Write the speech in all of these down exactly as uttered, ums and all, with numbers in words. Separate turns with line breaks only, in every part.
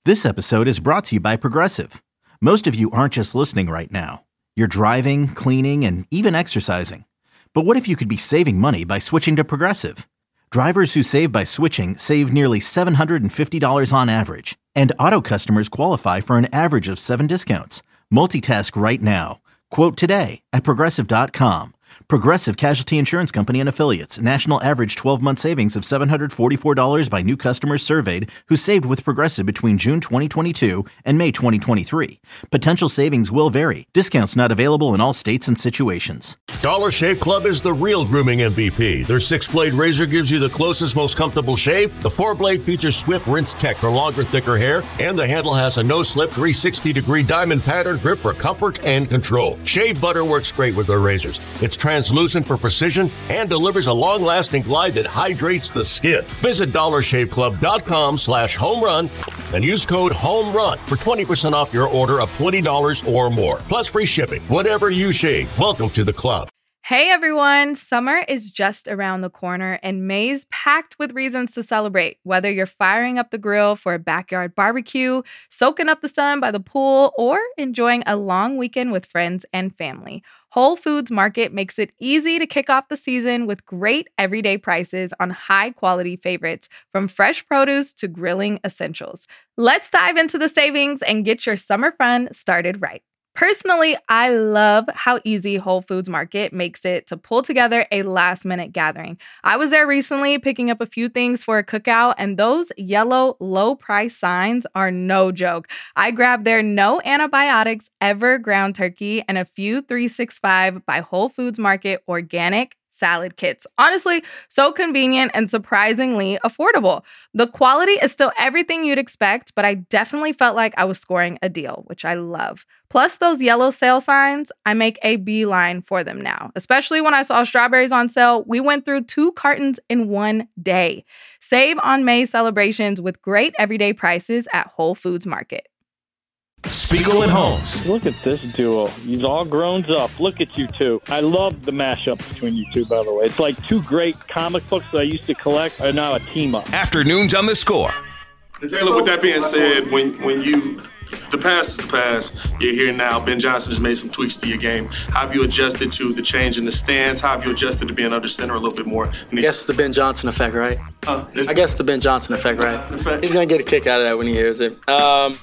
This episode is brought to you by Progressive. Most of you aren't just listening right now. You're driving, cleaning, and even exercising. But what if you could be saving money by switching to Progressive? Drivers who save by switching save nearly seven hundred fifty dollars on average. And auto customers qualify for an average of seven discounts. Multitask right now. Quote today at Progressive dot com. Progressive Casualty Insurance Company and Affiliates. National average twelve-month savings of seven hundred forty-four dollars by new customers surveyed who saved with Progressive between June twenty twenty-two and May twenty twenty-three. Potential savings will vary. Discounts not available in all states and situations.
Dollar Shave Club is the real grooming M V P. Their six-blade razor gives you the closest, most comfortable shave. The four-blade features swift rinse tech for longer, thicker hair. And the handle has a no-slip three hundred sixty degree diamond pattern grip for comfort and control. Shave butter works great with their razors. It's translucent for precision and delivers a long-lasting glide that hydrates the skin. Visit dollar shave club dot com slash home run and use code HOMERUN for twenty percent off your order of twenty dollars or more. Plus free shipping. Whatever you shave, welcome to the club.
Hey everyone, summer is just around the corner and May's packed with reasons to celebrate. Whether you're firing up the grill for a backyard barbecue, soaking up the sun by the pool, or enjoying a long weekend with friends and family, Whole Foods Market makes it easy to kick off the season with great everyday prices on high-quality favorites, from fresh produce to grilling essentials. Let's dive into the savings and get your summer fun started right. Personally, I love how easy Whole Foods Market makes it to pull together a last-minute gathering. I was there recently picking up a few things for a cookout, and those yellow low-price signs are no joke. I grabbed their no antibiotics ever ground turkey and a few three sixty-five by Whole Foods Market organic salad kits. Honestly, so convenient and surprisingly affordable. The quality is still everything you'd expect, but I definitely felt like I was scoring a deal, which I love. Plus those yellow sale signs, I make a beeline for them now. Especially when I saw strawberries on sale, we went through two cartons in one day. Save on May celebrations with great everyday prices at Whole Foods Market.
Spiegel and Holmes.
Look at this duo. He's all grown up. Look at you two. I love the mashup between you two, by the way. It's like two great comic books that I used to collect are now a team up.
Afternoons on the Score.
Taylor, with that being said, when when you, the past is the past, you're here now. Ben Johnson has made some tweaks to your game. How have you adjusted to the change in the stance? How have you adjusted to being under center a little bit more?
I guess the Ben Johnson effect, right?
Uh,
I guess the Ben Johnson effect, right? Effect. He's going to get a kick out of that when he hears it. Um...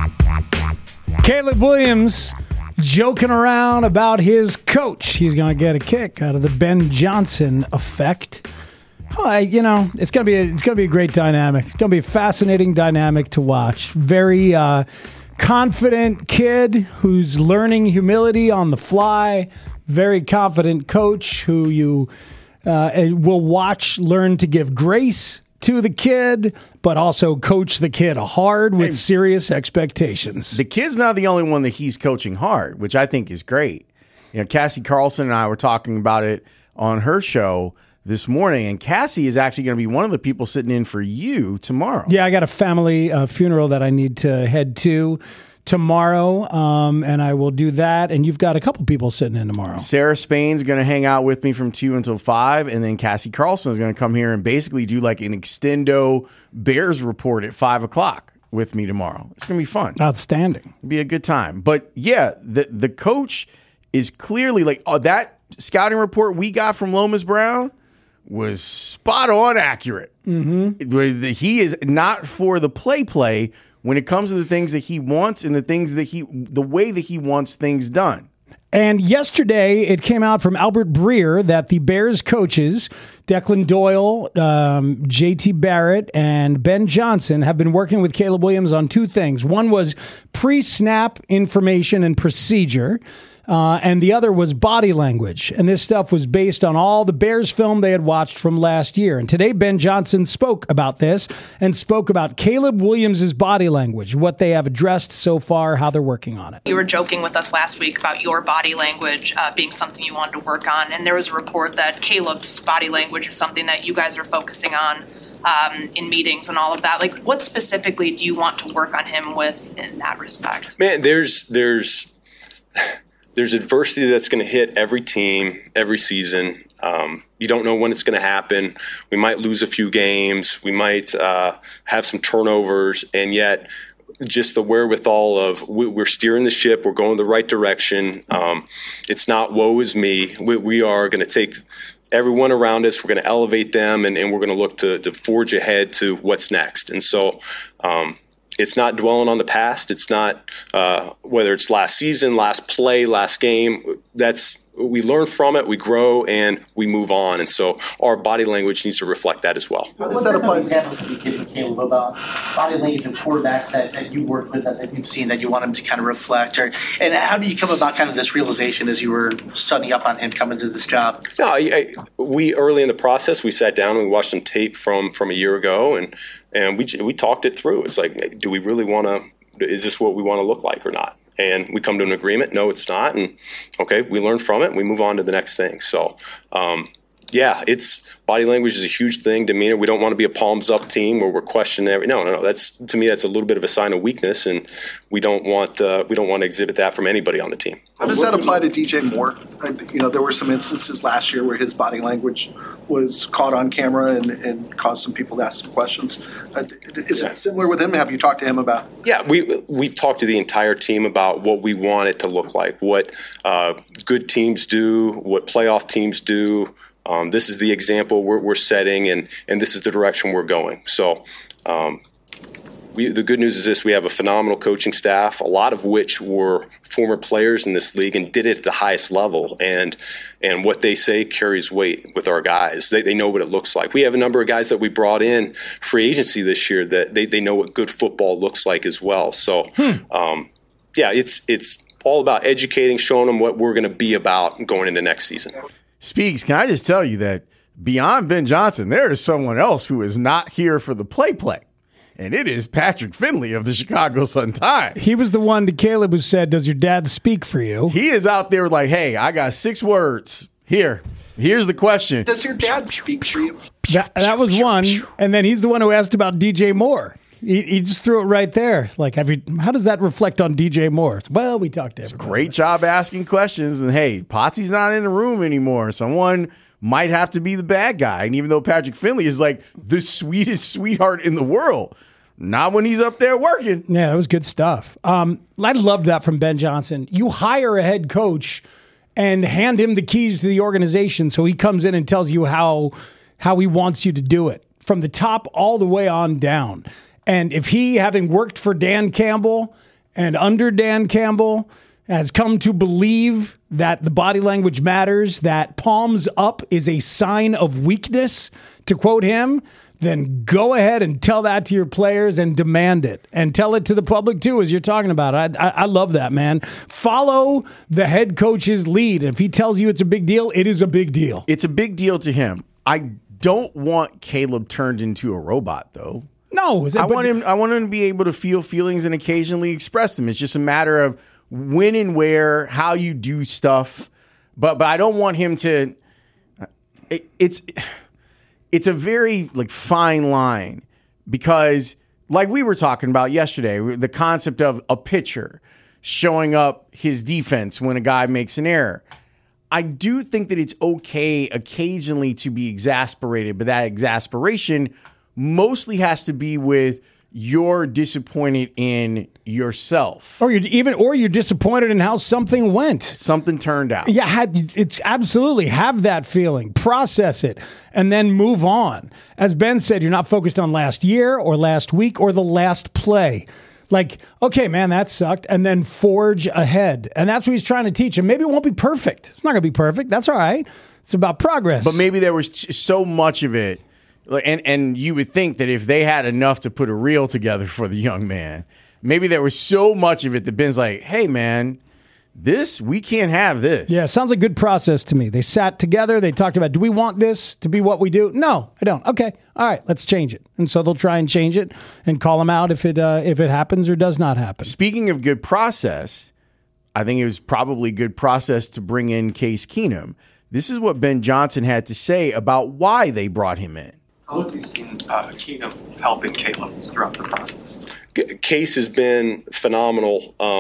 Caleb Williams joking around about his coach. He's going to get a kick out of the Ben Johnson effect. Oh, I, you know, it's going to be a, it's going to be a great dynamic. It's going to be a fascinating dynamic to watch. Very uh, confident kid who's learning humility on the fly. Very confident coach who you uh, will watch learn to give grace to the kid, but also coach the kid hard with serious expectations.
The kid's not the only one that he's coaching hard, which I think is great. You know, Cassie Carlson and I were talking about it on her show this morning, and Cassie is actually going to be one of the people sitting in for you tomorrow.
Yeah, I got a family uh, funeral that I need to head to tomorrow, um, and I will do that. And you've got a couple people sitting in tomorrow.
Sarah Spain's going to hang out with me from two until five, and then Cassie Carlson is going to come here and basically do like an extendo Bears report at five o'clock with me tomorrow. It's going to be fun.
Outstanding.
It'll be a good time. But yeah, the the coach is clearly like, oh, that scouting report we got from Lomas Brown was spot on accurate. Mm-hmm. He is not for the play play when it comes to the things that he wants and the things that he, the way that he wants things done.
And yesterday, it came out from Albert Breer that the Bears coaches, Declan Doyle, um, J T Barrett, and Ben Johnson, have been working with Caleb Williams on two things. One was pre-snap information and procedure, uh, and the other was body language. And this stuff was based on all the Bears film they had watched from last year. And today, Ben Johnson spoke about this and spoke about Caleb Williams' body language, what they have addressed so far, how they're working on it.
You were joking with us last week about your body language uh, being something you wanted to work on. And there was a report that Caleb's body language is something that you guys are focusing on um, in meetings and all of that. Like, what specifically do you want to work on him with in that respect?
Man, there's there's there's adversity that's going to hit every team, every season. Um, you don't know when it's going to happen. We might lose a few games. We might uh, have some turnovers, and yet just the wherewithal of we, we're steering the ship, we're going the right direction. Um, it's not woe is me. We, we are going to take everyone around us, we're going to elevate them, and, and we're going to look to, to forge ahead to what's next. And so um, it's not dwelling on the past. It's not uh, whether it's last season, last play, last game. That's we learn from it, we grow, and we move on. And so our body language needs to reflect that as well.
What set of examples can you give me, Caleb, about body language of quarterbacks that, that you work with, that, that you've seen, that you want them to kind of reflect? Or, and how do you come about kind of this realization as you were studying up on him coming to this job?
No, I, I, we early in the process, we sat down and we watched some tape from, from a year ago, and, and we we talked it through. It's like, do we really want to – is this what we want to look like or not? And we come to an agreement. No, it's not. And okay, we learn from it and we move on to the next thing. So, um, yeah, it's body language is a huge thing. Demeanor. We don't want to be a palms up team where we're questioning every. No, no, no. That's to me, that's a little bit of a sign of weakness, and we don't want uh, we don't want to exhibit that from anybody on the team.
How does that apply to D J Moore? You know, there were some instances last year where his body language was caught on camera and, and caused some people to ask some questions. Uh, is yeah. it similar with him? Have you talked to him about?
Yeah, we we've talked to the entire team about what we want it to look like, what uh, good teams do, what playoff teams do. Um, this is the example we're, we're setting, and, and this is the direction we're going. So um, we, the good news is this. We have a phenomenal coaching staff, a lot of which were former players in this league and did it at the highest level. And and what they say carries weight with our guys. They, they know what it looks like. We have a number of guys that we brought in free agency this year that they, they know what good football looks like as well. So, hmm. um, yeah, it's it's all about educating, showing them what we're going to be about going into next season.
Speaks, can I just tell you that beyond Ben Johnson, there is someone else who is not here for the play-play, and it is Patrick Finley of the Chicago Sun-Times.
He was the one to Caleb who said, does your dad speak for you?
He is out there like, hey, I got six words. Here, here's the question.
Does your dad speak for you?
That, that was one, and then he's the one who asked about D J Moore. He, he just threw it right there. Like, have you? How does that reflect on D J Moore? Well, we talked to him.
Great job asking questions. And hey, Potsy's not in the room anymore. Someone might have to be the bad guy. And even though Patrick Finley is like the sweetest sweetheart in the world, not when he's up there working.
Yeah, that was good stuff. Um, I loved that from Ben Johnson. You hire a head coach and hand him the keys to the organization so he comes in and tells you how how he wants you to do it from the top all the way on down. And if he, having worked for Dan Campbell and under Dan Campbell, has come to believe that the body language matters, that palms up is a sign of weakness, to quote him, then go ahead and tell that to your players and demand it. And tell it to the public, too, as you're talking about it. I, I, I love that, man. Follow the head coach's lead. If he tells you it's a big deal, it is a big deal.
It's a big deal to him. I don't want Caleb turned into a robot, though.
No,
is it, I want him. I want him to be able to feel feelings and occasionally express them. It's just a matter of when and where, how you do stuff. But but I don't want him to. It, it's it's a very like fine line because, like we were talking about yesterday, the concept of a pitcher showing up his defense when a guy makes an error. I do think that it's okay occasionally to be exasperated, but that exasperation mostly has to be with you're disappointed in yourself,
or you're even, or you're disappointed in how something went,
something turned out.
Yeah, had, it's absolutely have that feeling, process it, and then move on. As Ben said, you're not focused on last year or last week or the last play. Like, okay, man, that sucked, and then forge ahead, and that's what he's trying to teach him. Maybe it won't be perfect. It's not going to be perfect. That's all right. It's about progress.
But maybe there was t- so much of it. And and you would think that if they had enough to put a reel together for the young man, maybe there was so much of it that Ben's like, hey, man, this, we can't have this.
Yeah, sounds like a good process to me. They sat together. They talked about, do we want this to be what we do? No, I don't. Okay, all right, let's change it. And so they'll try and change it and call him out if it uh, if it happens or does not happen.
Speaking of good process, I think it was probably good process to bring in Case Keenum. This is what Ben Johnson had to say about why they brought him in.
How have you seen uh, Keenum helping Caleb throughout the process?
Case has been phenomenal. Um,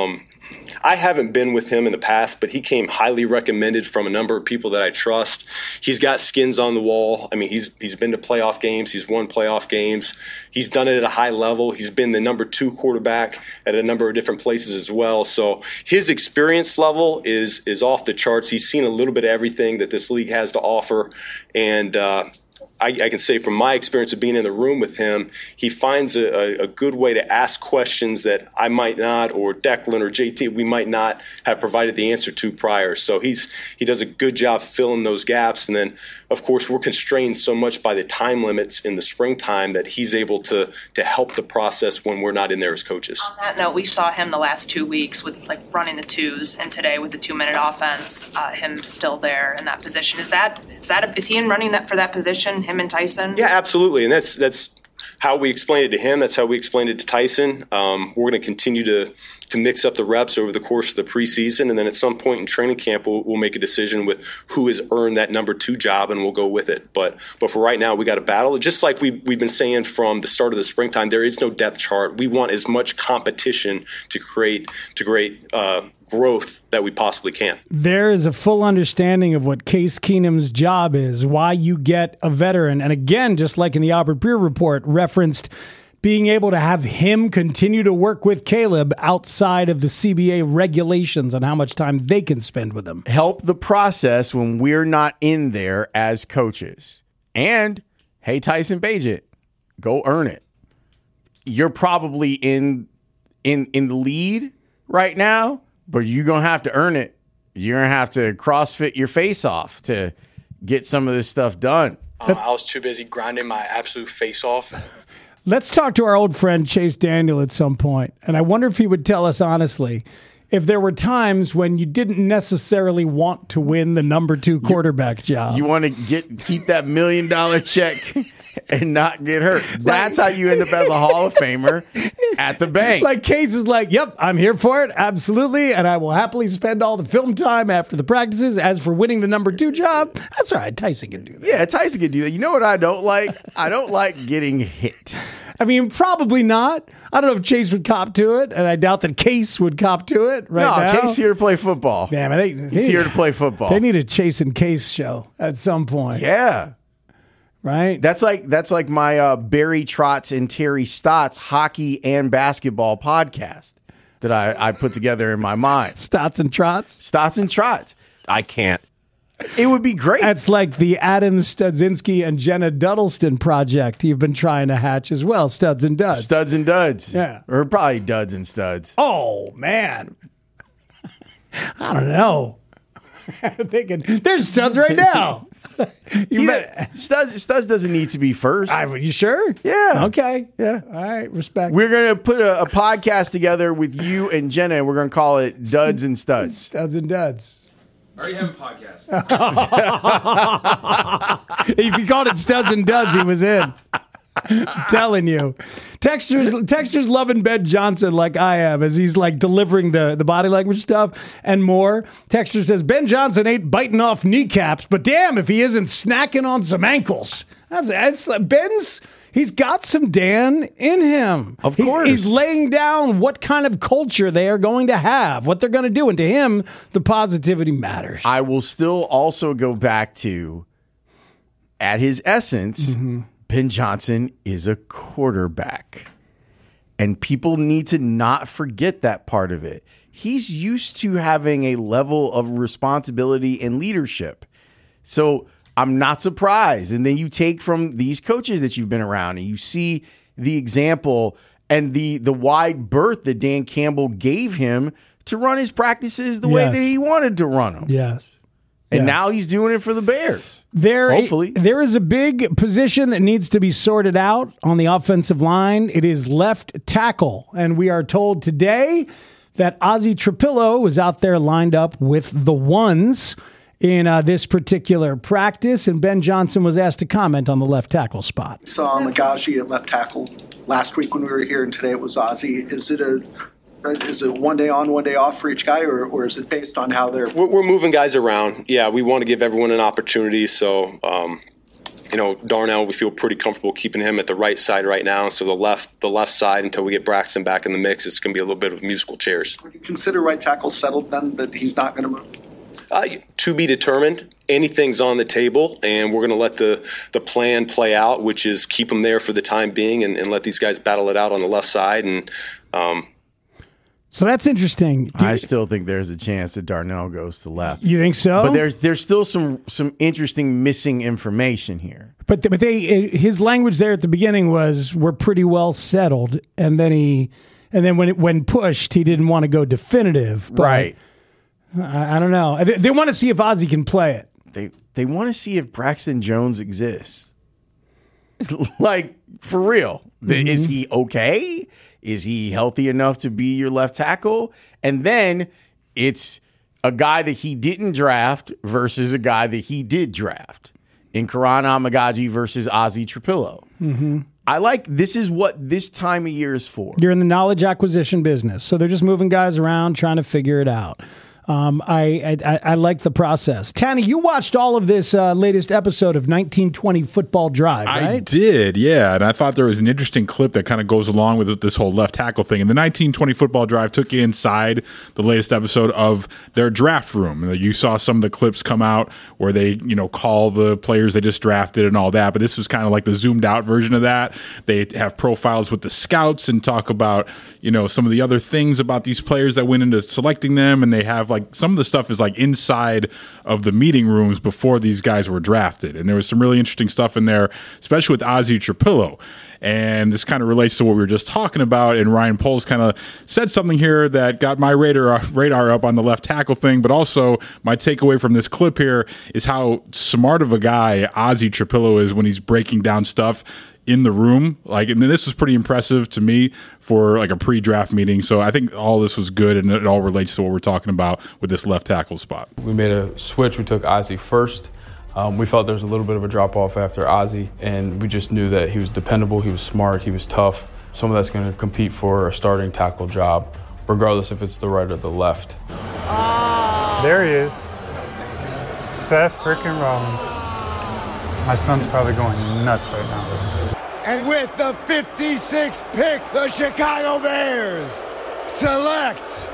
I haven't been with him in the past, but he came highly recommended from a number of people that I trust. He's got skins on the wall. I mean, he's he's been to playoff games. He's won playoff games. He's done it at a high level. He's been the number two quarterback at a number of different places as well. So his experience level is is off the charts. He's seen a little bit of everything that this league has to offer, and uh, I, I can say from my experience of being in the room with him, he finds a, a good way to ask questions that I might not, or Declan or J T, we might not have provided the answer to prior. So he's he does a good job filling those gaps. And then, of course, we're constrained so much by the time limits in the springtime that he's able to to help the process when we're not in there as coaches.
On that note, we saw him the last two weeks with like running the twos, and today with the two-minute offense, uh, him still there in that position. Is that is that a, is he in running that for that position? Him and Tyson?
Yeah, absolutely, and that's that's how we explained it to him. That's how we explained it to Tyson. Um, we're going to continue to to mix up the reps over the course of the preseason, and then at some point in training camp, we'll, we'll make a decision with who has earned that number two job, and we'll go with it. But but for right now, we got to battle. Just like we we've been saying from the start of the springtime, there is no depth chart. We want as much competition to create to create uh, growth that we possibly can.
There is a full understanding of what Case Keenum's job is, why you get a veteran. And again, just like in the Albert Breer report, referenced being able to have him continue to work with Caleb outside of the C B A regulations on how much time they can spend with him.
Help the process when we're not in there as coaches. And, hey, Tyson Bagent, go earn it. You're probably in in in the lead right now, but you're going to have to earn it. You're going to have to CrossFit your face off to get some of this stuff done.
Um, I was too busy grinding my absolute face off.
Let's talk to our old friend Chase Daniel at some point, and I wonder if he would tell us honestly if there were times when you didn't necessarily want to win the number two quarterback
you,
job.
You want to get keep that million dollar check and not get hurt. That's how you end up as a Hall of Famer at the bank.
Like Case is like, yep, I'm here for it, absolutely, and I will happily spend all the film time after the practices. As for winning the number two job, that's all right. Tyson can do that.
Yeah, Tyson can do that. You know what I don't like? I don't like getting hit.
I mean, probably not. I don't know if Chase would cop to it, and I doubt that Case would cop to it right
no,
now.
No, Case here to play football.
Damn it. They,
He's
they,
here to play football.
They need a Chase and Case show at some point.
Yeah.
Right?
That's like that's like my uh, Barry Trotz and Terry Stotts hockey and basketball podcast that I, I put together in my mind.
Stotts and Trotz?
Stotts and Trotz.
I can't.
It would be great.
That's like the Adam Studzinski and Jenna Duddleston project you've been trying to hatch as well, Studs and Duds.
Studs and Duds.
Yeah.
Or probably Duds and Studs.
Oh, man. I don't know. I'm thinking, there's Studs right now. you
he,
bet.
Studs, Studs doesn't need to be first.
I, you sure?
Yeah.
Okay.
Yeah.
All right. Respect.
We're going to put a, a podcast together with you and Jenna, and we're going to call it Duds and Studs.
Studs and Duds.
I already have a podcast.
If you called it Studs and Duds, he was in. I'm telling you. Textures Textures loving Ben Johnson like I am as he's like delivering the, the body language stuff and more. Texture says, Ben Johnson ain't biting off kneecaps, but damn if he isn't snacking on some ankles. That's, that's Ben's... He's got some Dan in him.
Of
he,
course.
He's laying down what kind of culture they are going to have, what they're going to do. And to him, the positivity matters.
I will still also go back to, at his essence, mm-hmm. Ben Johnson is a quarterback. And people need to not forget that part of it. He's used to having a level of responsibility and leadership. So I'm not surprised. And then you take from these coaches that you've been around and you see the example and the the wide berth that Dan Campbell gave him to run his practices the yes. way that he wanted to run them.
Yes.
And
yes.
now he's doing it for the Bears.
There,
Hopefully.
There is a big position that needs to be sorted out on the offensive line. It is left tackle. And we are told today that Ozzie Trapillo was out there lined up with the ones in uh, this particular practice, and Ben Johnson was asked to comment on the left tackle spot.
Saw Magaji at left tackle last week when we were here, and today it was Ozzie. Is it a is it one day on, one day off for each guy, or, or is it based on how they're...
We're, we're moving guys around. Yeah, we want to give everyone an opportunity, so... Um, you know, Darnell, we feel pretty comfortable keeping him at the right side right now. So the left, the left side until we get Braxton back in the mix, it's going to be a little bit of musical chairs.
Would you consider right tackle settled then, that he's not going to move?
Uh, to be determined. Anything's on the table, and we're going to let the, the plan play out, which is keep them there for the time being and, and let these guys battle it out on the left side. And um,
so that's interesting. Do
I
you,
still think there's a chance that Darnell goes to left.
You think so?
But there's there's still some some interesting missing information here.
But but they his language there at the beginning was we're pretty well settled, and then he and then when it, when pushed, he didn't want to go definitive. But
Right.
I, I don't know. They, they want to see if Ozzie can play it.
They they want to see if Braxton Jones exists. Like, for real. Mm-hmm. Is he okay? Is he healthy enough to be your left tackle? And then it's a guy that he didn't draft versus a guy that he did draft in Karan Amagaji versus Ozzie Trapillo.
Mm-hmm.
I like, this is what this time of year is for.
You're in the knowledge acquisition business, so they're just moving guys around, trying to figure it out. Um, I, I I like the process. Tanny, you watched all of this uh, latest episode of nineteen twenty Football Drive, right?
I did, yeah. And I thought there was an interesting clip that kind of goes along with this whole left tackle thing. And the nineteen twenty Football Drive took you inside the latest episode of their draft room. You saw some of the clips come out where they, you know, call the players they just drafted and all that. But this was kind of like the zoomed out version of that. They have profiles with the scouts and talk about, you know, some of the other things about these players that went into selecting them. And they have like some of the stuff is like inside of the meeting rooms before these guys were drafted. And there was some really interesting stuff in there, especially with Ozzie Trapillo. And this kind of relates to what we were just talking about. And Ryan Poles kind of said something here that got my radar radar up on the left tackle thing. But also my takeaway from this clip here is how smart of a guy Ozzie Trapillo is when he's breaking down stuff in the room. Like, and this was pretty impressive to me for like a pre-draft meeting. So I think all this was good, and it all relates to what we're talking about with this left tackle spot.
We made a switch. We took Ozzie first. Um, we felt there was a little bit of a drop-off after Ozzie, and we just knew that he was dependable, he was smart, he was tough. Someone that's going to compete for a starting tackle job, regardless if it's the right or the left.
There he is. Seth freaking Rollins. My son's probably going nuts right now.
And with the fifty-sixth pick, the Chicago Bears select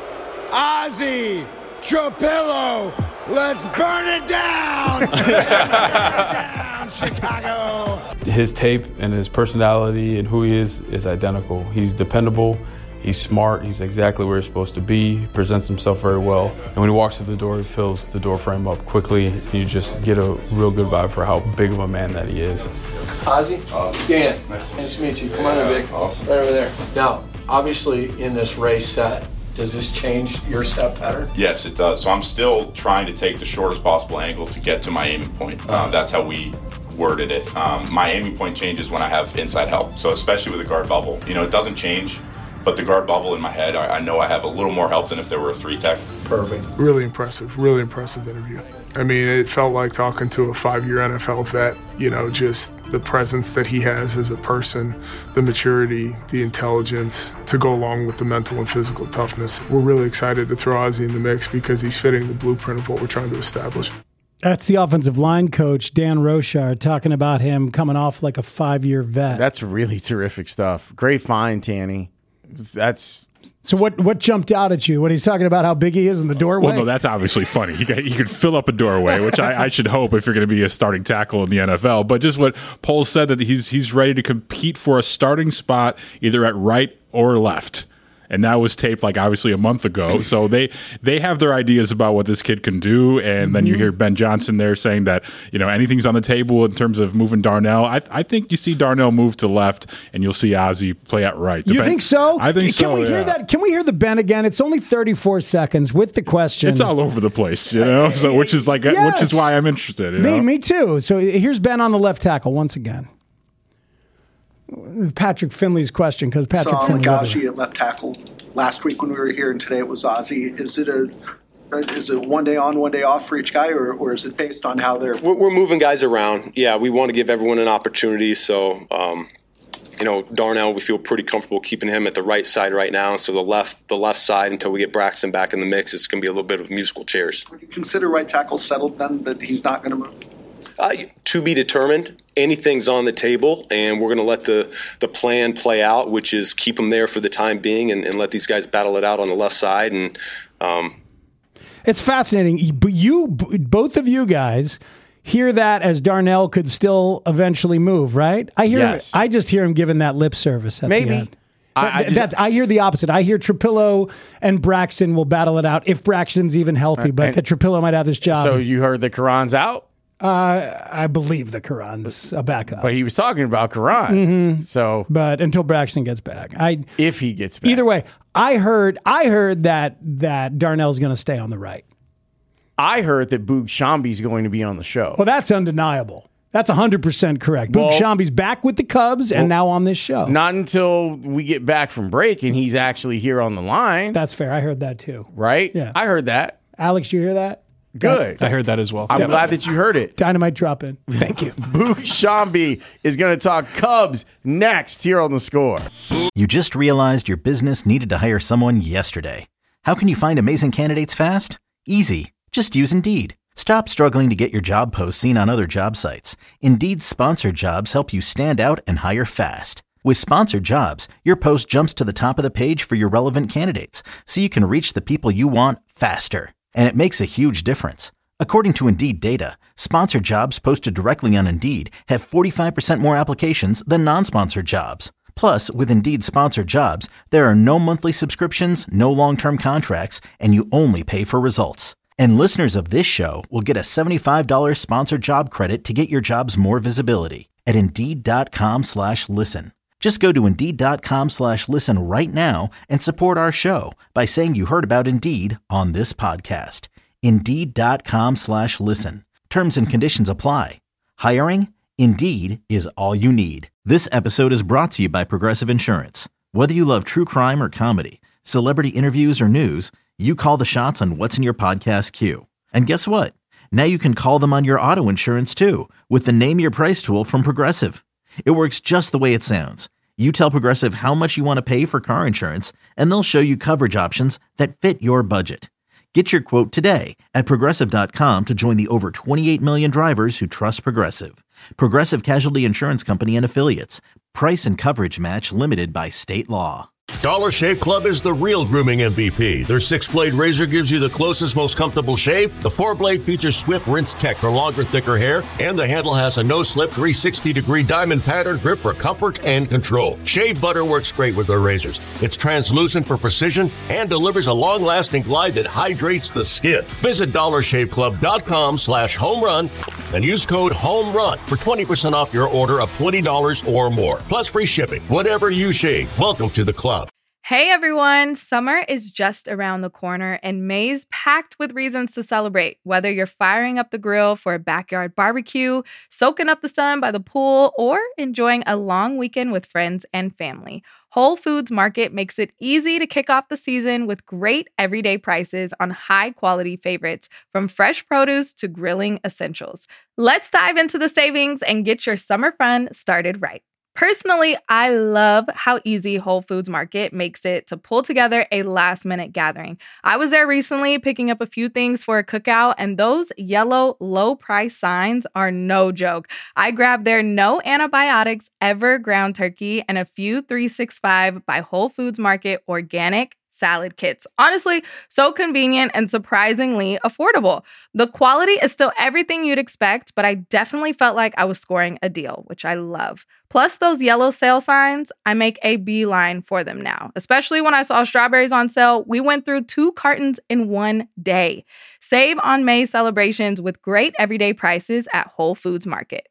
Ozzie Trapillo. Let's burn it down! Burn it down, Chicago!
His tape and his personality and who he is is identical. He's dependable. He's smart. He's exactly where he's supposed to be. He presents himself very well. And when he walks through the door, he fills the door frame up quickly. And you just get a real good vibe for how big of a man that he is.
Ozzie? Dan, nice. nice to meet you. Come on in, Vic.
Awesome.
Right over there. Now, obviously, in this race set, does this change your step pattern?
Yes, it does. So I'm still trying to take the shortest possible angle to get to my aiming point. Um, that's how we worded it. Um, my aiming point changes when I have inside help. So especially with the guard bubble. You know, it doesn't change. But the guard bubble in my head, I, I know I have a little more help than if there were a three tech.
Perfect.
Really impressive, really impressive interview. I mean, it felt like talking to a five-year N F L vet, you know, just the presence that he has as a person, the maturity, the intelligence to go along with the mental and physical toughness. We're really excited to throw Ozzie in the mix because he's fitting the blueprint of what we're trying to establish.
That's the offensive line coach, Dan Rochard, talking about him coming off like a five-year vet.
That's really terrific stuff. Great find, Tanny. That's
so. What what jumped out at you when he's talking about how big he is in the doorway?
Well, no, that's obviously funny. He he could fill up a doorway, which I, I should hope if you're going to be a starting tackle in the N F L. But just what Poles said, that he's he's ready to compete for a starting spot either at right or left. And that was taped like obviously a month ago. So they they have their ideas about what this kid can do. And then you hear Ben Johnson there saying that, you know, anything's on the table in terms of moving Darnell. I, I think you see Darnell move to left and you'll see Ozzie play at right.
You
Depend-
think so?
I think
can
so.
Can we
yeah.
hear that? Can we hear the Ben again? It's only thirty-four seconds with the question.
It's all over the place, you know. So which is like
yes.
which is why I'm interested. You
me,
know?
me too. So here's Ben on the left tackle once again. Patrick Finley's question, because Patrick
Saw
Finley
Amagaji at left tackle last week when we were here, and today it was Ozzie. Is it a is it one day on, one day off for each guy, or, or is it based on how they're?
We're, we're moving guys around. Yeah, we want to give everyone an opportunity. So, um, you know, Darnell, we feel pretty comfortable keeping him at the right side right now. So the left, the left side until we get Braxton back in the mix, it's going to be a little bit of musical chairs.
Would you consider right tackle settled then, that he's not going to move?
Uh, to be determined. Anything's on the table, and we're going to let the, the plan play out, which is keep them there for the time being and, and let these guys battle it out on the left side. And um,
it's fascinating. But you, both of you guys, hear that as Darnell could still eventually move, right? I hear.
Yes.
I just hear him giving that lip service. At
Maybe.
The end.
I, I, just,
That's, I hear the opposite. I hear Trapillo and Braxton will battle it out if Braxton's even healthy, but
and,
that Trapillo might have this job.
So you heard that Karan's out?
Uh, I believe the Karan's a backup.
But he was talking about Karan.
Mm-hmm.
So,
but until Braxton gets back, I
if he gets back,
either way, I heard I heard that that Darnell's going to stay on the right.
I heard that Boog Shambi's going to be on the show.
Well, that's undeniable. That's one hundred percent correct.
Well,
Boog Shambi's back with the Cubs and
well,
now on this show.
Not until we get back from break and he's actually here on the line.
That's fair. I heard that too.
Right?
Yeah.
I heard that.
Alex, you hear that?
Good.
I heard that as well.
I'm
yeah.
glad that you heard it.
Dynamite drop in.
Thank you. Boog Shambi is going to talk Cubs next here on The Score.
You just realized your business needed to hire someone yesterday. How can you find amazing candidates fast? Easy. Just use Indeed. Stop struggling to get your job posts seen on other job sites. Indeed's sponsored jobs help you stand out and hire fast. With sponsored jobs, your post jumps to the top of the page for your relevant candidates, so you can reach the people you want faster. And it makes a huge difference. According to Indeed data, sponsored jobs posted directly on Indeed have forty-five percent more applications than non-sponsored jobs. Plus, with Indeed sponsored jobs, there are no monthly subscriptions, no long-term contracts, and you only pay for results. And listeners of this show will get a seventy-five dollars sponsored job credit to get your jobs more visibility at Indeed.com slash listen. Just go to Indeed.com slash listen right now and support our show by saying you heard about Indeed on this podcast. Indeed.com slash listen. Terms and conditions apply. Hiring? Indeed is all you need. This episode is brought to you by Progressive Insurance. Whether you love true crime or comedy, celebrity interviews or news, you call the shots on what's in your podcast queue. And guess what? Now you can call them on your auto insurance too with the Name Your Price tool from Progressive. It works just the way it sounds. You tell Progressive how much you want to pay for car insurance, and they'll show you coverage options that fit your budget. Get your quote today at Progressive dot com to join the over twenty-eight million drivers who trust Progressive. Progressive Casualty Insurance Company and Affiliates. Price and coverage match limited by state law.
Dollar Shave Club is the real grooming M V P. Their six-blade razor gives you the closest, most comfortable shave. The four-blade features swift rinse tech for longer, thicker hair, and the handle has a no-slip three hundred sixty degree diamond pattern grip for comfort and control. Shave butter works great with their razors. It's translucent for precision and delivers a long-lasting glide that hydrates the skin. Visit dollar shave club dot com slash home run and use code HOMERUN for twenty percent off your order of twenty dollars or more, plus free shipping. Whatever you shave, welcome to the club.
Hey everyone, summer is just around the corner and May's packed with reasons to celebrate. Whether you're firing up the grill for a backyard barbecue, soaking up the sun by the pool, or enjoying a long weekend with friends and family, Whole Foods Market makes it easy to kick off the season with great everyday prices on high-quality favorites, from fresh produce to grilling essentials. Let's dive into the savings and get your summer fun started right. Personally, I love how easy Whole Foods Market makes it to pull together a last-minute gathering. I was there recently picking up a few things for a cookout, and those yellow low-price signs are no joke. I grabbed their no antibiotics ever ground turkey and a few three sixty-five by Whole Foods Market organic salad kits. Honestly, so convenient and surprisingly affordable. The quality is still everything you'd expect, but I definitely felt like I was scoring a deal, which I love. Plus those yellow sale signs, I make a beeline for them now. Especially when I saw strawberries on sale, we went through two cartons in one day. Save on May celebrations with great everyday prices at Whole Foods Market.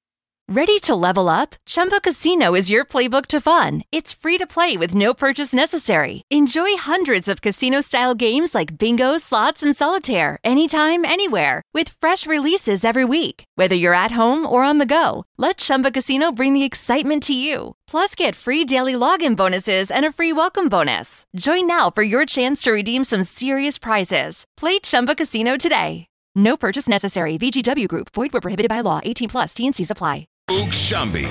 Ready to level up? Chumba Casino is your playbook to fun. It's free to play with no purchase necessary. Enjoy hundreds of casino-style games like bingo, slots, and solitaire anytime, anywhere, with fresh releases every week. Whether you're at home or on the go, let Chumba Casino bring the excitement to you. Plus, get free daily login bonuses and a free welcome bonus. Join now for your chance to redeem some serious prizes. Play Chumba Casino today. No purchase necessary. V G W Group. Void where prohibited by law. eighteen plus. T and C's apply.
Boog Shambi.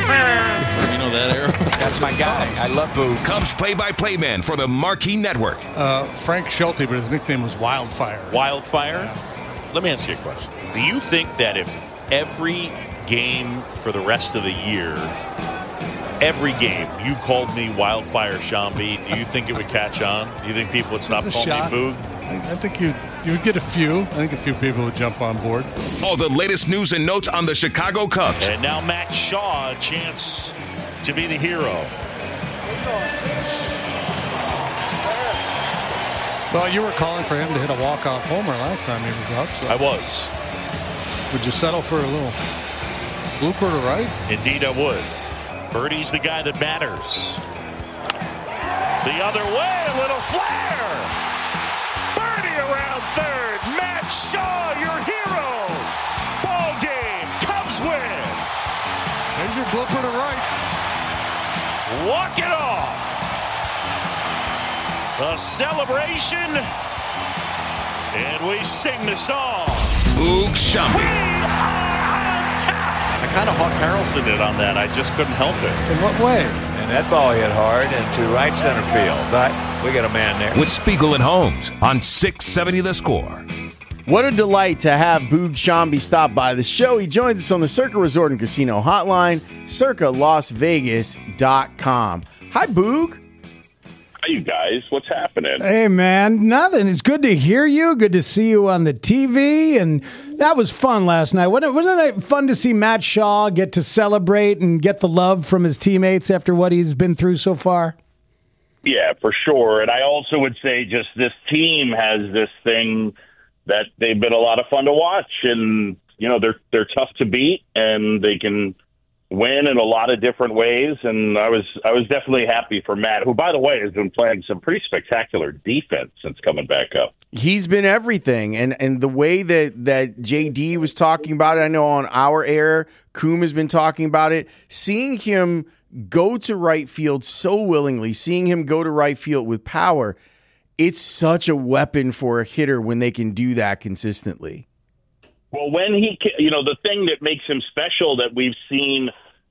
You know that arrow? That's my guy. I love Boog.
Cubs play-by-play man for the Marquee Network.
Uh, Frank Schulte, but his nickname was Wildfire.
Wildfire? Yeah. Let me ask you a question. Do you think that if
every game for the rest of the year, every game, you called me Wildfire Shambi. Do you think it would catch on? Do you think people would stop
There's a
calling
shot.
me Boog?
I, I think you you would get a few. I think a few people would jump on board.
All the latest news and notes on the Chicago Cubs.
And now Matt Shaw, a chance to be the hero.
Well, you were calling for him to hit a walk-off homer last time he was up. So.
I was.
Would you settle for a little blooper to right?
Indeed, I would. Birdie's the guy that matters. The other way, a little flare. Birdie around third. Matt Shaw, your hero. Ball game. Cubs win.
There's your blooper to right.
Walk it off. A celebration. And we sing the song.
Boog Shambi.
I kind of Hawk Harrelson did on that. I just couldn't help it.
In what way?
And that ball hit hard into right center field. But we got a man there.
With Spiegel and Holmes on six seventy The Score.
What a delight to have Boog Shambi stop by the show. He joins us on the Circa Resort and Casino hotline, circa las vegas dot com. Hi, Boog.
Hi, you guys. What's happening?
Hey, man. Nothing. It's good to hear you. Good to see you on the T V. And that was fun last night. Wasn't it, wasn't it fun to see Matt Shaw get to celebrate and get the love from his teammates after what he's been through so far?
Yeah, for sure. And I also would say just this team has this thing that they've been a lot of fun to watch. And, you know, they're they're tough to beat, and they can win in a lot of different ways. And I was I was definitely happy for Matt, who, by the way, has been playing some pretty spectacular defense since coming back up.
He's been everything. And and the way that, that J D was talking about it, I know on our air, Coom has been talking about it, seeing him go to right field so willingly, seeing him go to right field with power, it's such a weapon for a hitter when they can do that consistently.
Well, when he, you know, the thing that makes him special that we've seen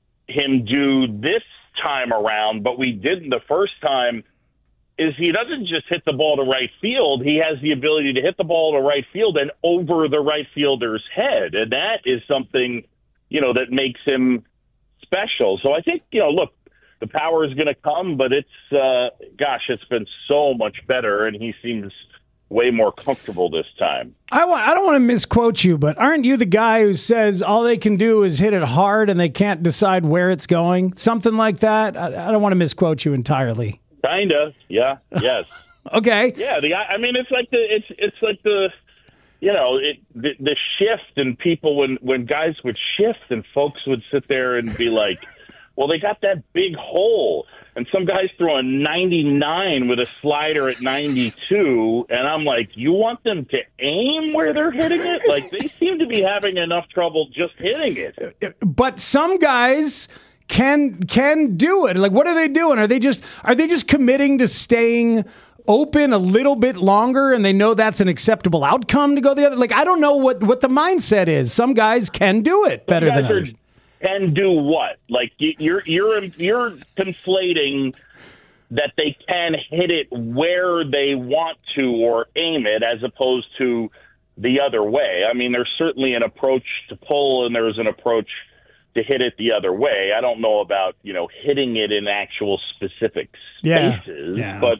him do this time around, but we didn't the first time, is he doesn't just hit the ball to right field. He has the ability to hit the ball to right field and over the right fielder's head. And that is something, you know, that makes him special. So I think, you know, look, the power is going to come, but it's, uh, gosh, it's been so much better, and he seems way more comfortable this time.
I want, I don't want to misquote you, but aren't you the guy who says all they can do is hit it hard and they can't decide where it's going? Something like that? I, I don't want to misquote you entirely.
Kinda, yeah, yes.
Okay.
Yeah, the I mean, it's like the it's it's like the you know it, the, the shift, and people when when guys would shift and folks would sit there and be like, well, they got that big hole. And some guys throw a ninety-nine with a slider at ninety-two, and I'm like, you want them to aim where they're hitting it? Like, they seem to be having enough trouble just hitting it.
But some guys can can do it. Like, what are they doing? Are they just are they just committing to staying open a little bit longer, and they know that's an acceptable outcome to go the other? Like, I don't know what, what the mindset is. Some guys can do it better than others.
Are, can do what? Like, you're you're you're conflating that they can hit it where they want to or aim it, as opposed to the other way. I mean, there's certainly an approach to pull, and there's an approach to hit it the other way. I don't know about, you know, hitting it in actual specific spaces,
yeah, yeah.
but,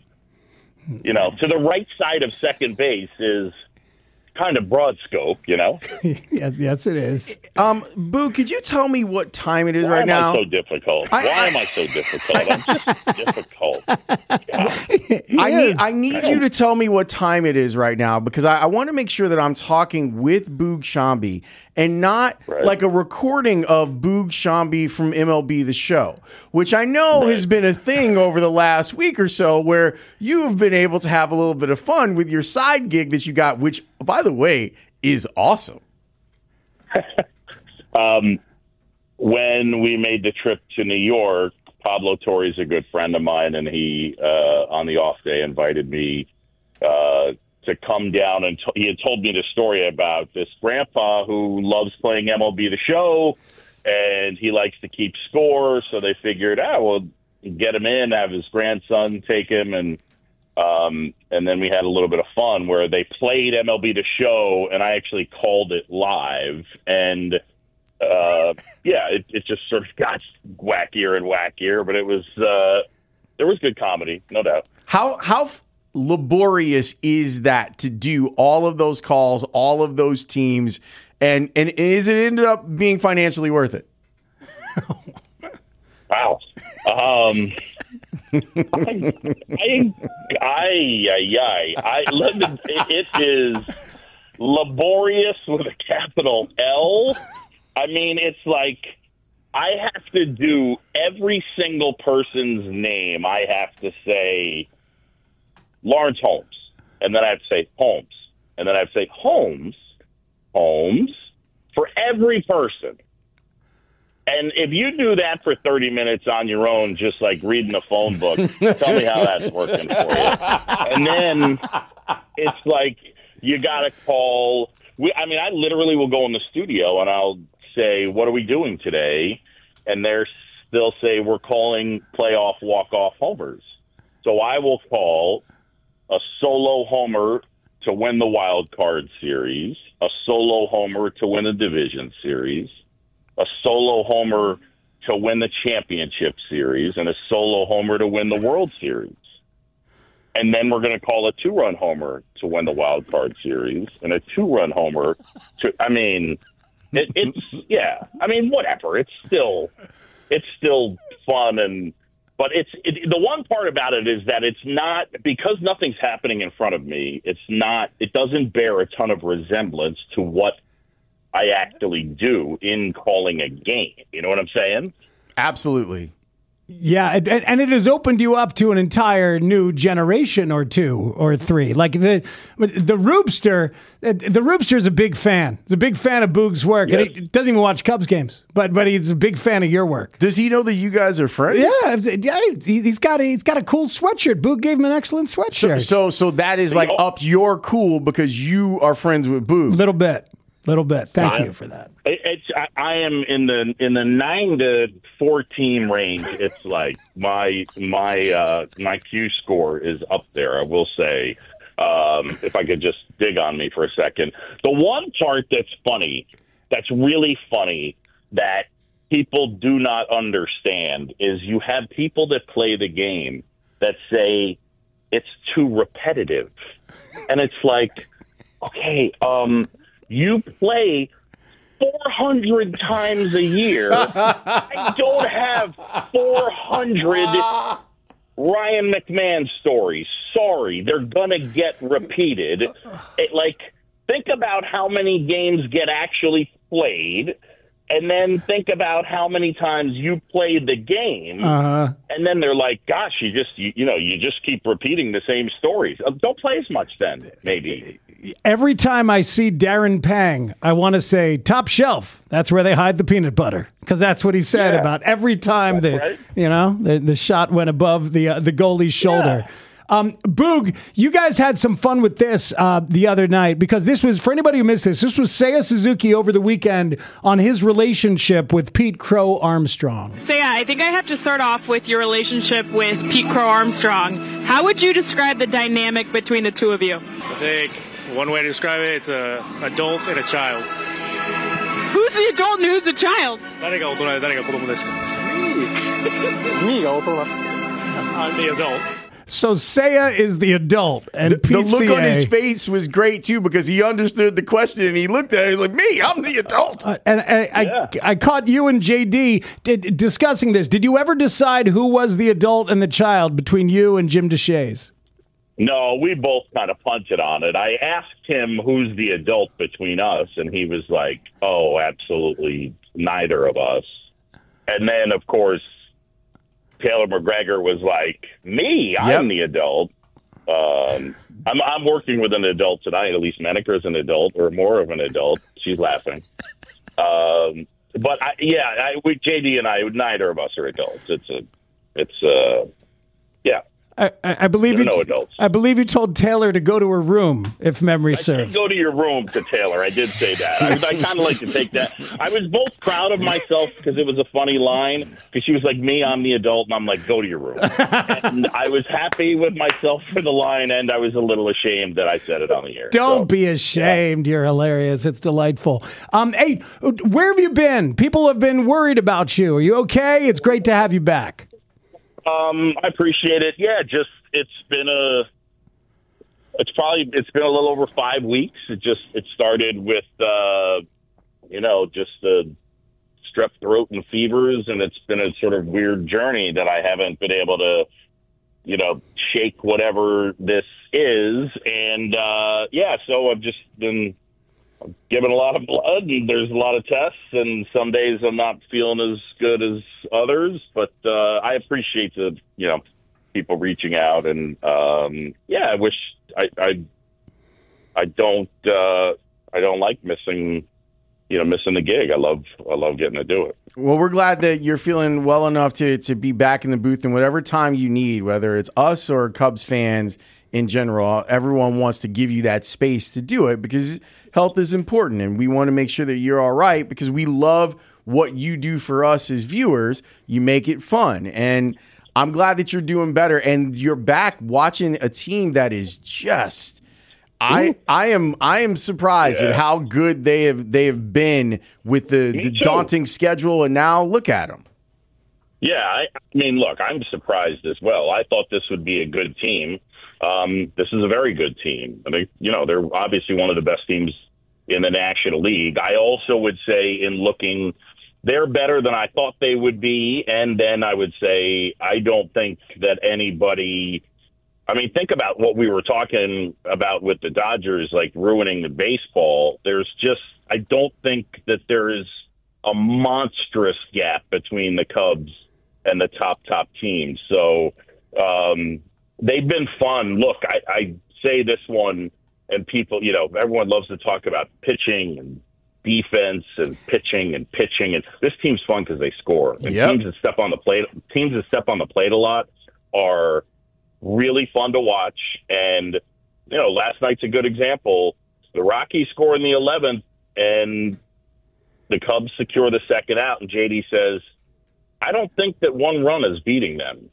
you know, to the right side of second base is kind of broad scope, you know?
Yeah, yes, it is.
Um, Boo, could you tell me what time it is
Why
right
am
now?
I so difficult?
I-
Why
I-
am I so difficult? I'm just difficult.
I need I need you to tell me what time it is right now, because I, I want to make sure that I'm talking with Boog Shambi and not
Right.
like a recording of Boog Shambi from M L B The Show, which I know has been a thing over the last week or so, where you have been able to have a little bit of fun with your side gig that you got, which, by the way, is awesome.
Um, when we made the trip to New York, Pablo Torre's a good friend of mine, and he, uh, on the off day, invited me uh, to come down, and t- he had told me the story about this grandpa who loves playing M L B The Show, and he likes to keep score, so they figured, ah, well, get him in, have his grandson take him, and um, and then we had a little bit of fun where they played M L B The Show, and I actually called it live, and uh, yeah, it, it just sort of got wackier and wackier. But it was uh, there was good comedy, no doubt.
How how laborious is that to do all of those calls, all of those teams, and and is it ended up being financially worth it?
Wow. Um, I, I, I, I, I, let me, it, it is laborious with a capital L. I mean, it's like I have to do every single person's name. I have to say Lawrence Holmes, and then I have to say Holmes, and then I have to say Holmes, Holmes, for every person. And if you do that for thirty minutes on your own, just like reading a phone book, tell me how that's working for you. And then it's like you got to call. We, I mean, I literally will go in the studio and I'll say, what are we doing today? And they're, they'll say, we're calling playoff walk-off homers. So I will call a solo homer to win the wild card series, a solo homer to win a division series, a solo homer to win the championship series, and a solo homer to win the World Series. And then we're going to call a two-run homer to win the wild card series, and a two-run homer to, I mean, it, it's, yeah, I mean, whatever. It's still, it's still fun. And, but it's, it, the one part about it is that it's not, because nothing's happening in front of me, it's not, it doesn't bear a ton of resemblance to what I actually do in calling a game. You know what I'm saying?
Absolutely.
Yeah, and, and it has opened you up to an entire new generation or two or three. Like the the Roopster, the Roopster is a big fan. He's a big fan of Boog's work, yes. And he doesn't even watch Cubs games, but but he's a big fan of your work.
Does he know that you guys are friends?
Yeah, yeah. He's got a, he's got a cool sweatshirt. Boog gave him an excellent sweatshirt.
So so, so that is like up your cool because you are friends with Boog.
Little bit. Little bit. Thank
I,
you for that.
It, it's I, I am in the in the nine to fourteen range. It's like my my uh, my Q score is up there. I will say, um, if I could just dig on me for a second. The one part that's funny, that's really funny, that people do not understand is you have people that play the game that say it's too repetitive, and it's like, okay, um. You play four hundred times a year. I don't have four hundred Ryan McMahon stories. Sorry, they're going to get repeated. It, like, think about how many games get actually played, and then think about how many times you played the game,
uh-huh.
and then they're like, gosh, you just, you, you know, you just keep repeating the same stories. Uh, don't play as much then, maybe.
Every time I see Darren Pang, I want to say top shelf. That's where they hide the peanut butter, because that's what he said
yeah.
about every time that
right.
you know the, the shot went above the uh, the goalie's shoulder.
Yeah.
Um, Boog, you guys had some fun with this uh, the other night, because this was, for anybody who missed this, this was Seiya Suzuki over the weekend on his relationship with Pete Crow Armstrong.
Seiya, I think I have to start off with your relationship with Pete Crow Armstrong. How would you describe the dynamic between the two of you?
I think one way to describe it, it's an adult and a child.
Who's the adult and who's the child?
誰が大人で誰が子供ですか? Me. Me が大人です。I'm the adult.
So Seiya is the adult, and
the,
P C A,
the look on his face was great too, because he understood the question and he looked at it. He's like, "Me, I'm the adult."
Uh, and I, yeah. I, I caught you and J D did, discussing this. Did you ever decide who was the adult and the child between you and Jim DeShays?
No, we both kind of punted on it. I asked him who's the adult between us, and he was like, "Oh, absolutely neither of us." And then, of course, Taylor McGregor was like, me, I'm yep. the adult. Um, I'm, I'm working with an adult tonight. Elise Menaker is an adult, or more of an adult. She's laughing. Um, but, I, yeah, I, we, J D and I, neither of us are adults. It's a, it's a, yeah.
I, I, I believe
There
you.
are no adults.
I believe you told Taylor to go to her room, if memory
I
serves.
did go to your room to Taylor. I did say that. I, I kind of like to take that. I was both proud of myself because it was a funny line. Because she was like, "Me, I'm the adult," and I'm like, "Go to your room." And I was happy with myself for the line, and I was a little ashamed that I said it on the air.
Don't
so,
be ashamed. Yeah. You're hilarious. It's delightful. Um, hey, where have you been? People have been worried about you. Are you okay? It's great to have you back.
Um, I appreciate it. Yeah, just it's been a. It's probably it's been a little over five weeks. It just it started with uh, you know just the strep throat and fevers, and it's been a sort of weird journey that I haven't been able to you know shake whatever this is. And uh, yeah, so I've just been given a lot of blood, and there's a lot of tests, and some days I'm not feeling as good as others, but uh, I appreciate the, you know, people reaching out, and um, yeah, I wish I, I, I don't, uh, I don't like missing, you know, missing the gig. I love, I love getting to do it.
Well, we're glad that you're feeling well enough to to be back in the booth, and whatever time you need, whether it's us or Cubs fans in general, everyone wants to give you that space to do it because health is important, and we want to make sure that you're all right because we love what you do for us as viewers. You make it fun, and I'm glad that you're doing better, and you're back watching a team that is just. I I am I am surprised
Yeah.
at how good they have they have been with the, the
too.
daunting schedule, and now look at them.
Yeah, I, I mean, look, I'm surprised as well. I thought this would be a good team. Um, this is a very good team. I mean, you know, they're obviously one of the best teams in the National League. I also would say in looking, they're better than I thought they would be. And then I would say, I don't think that anybody, I mean, think about what we were talking about with the Dodgers, like ruining the baseball. There's just, I don't think that there is a monstrous gap between the Cubs and the top, top teams. So, um, they've been fun. Look, I, I say this one, and people, you know, everyone loves to talk about pitching and defense and pitching and pitching. And this team's fun because they score. And
Yep.
teams that step on the plate, teams that step on the plate a lot are really fun to watch. And you know, last night's a good example. The Rockies score in the eleventh, and the Cubs secure the second out. And J D says, "I don't think that one run is beating them."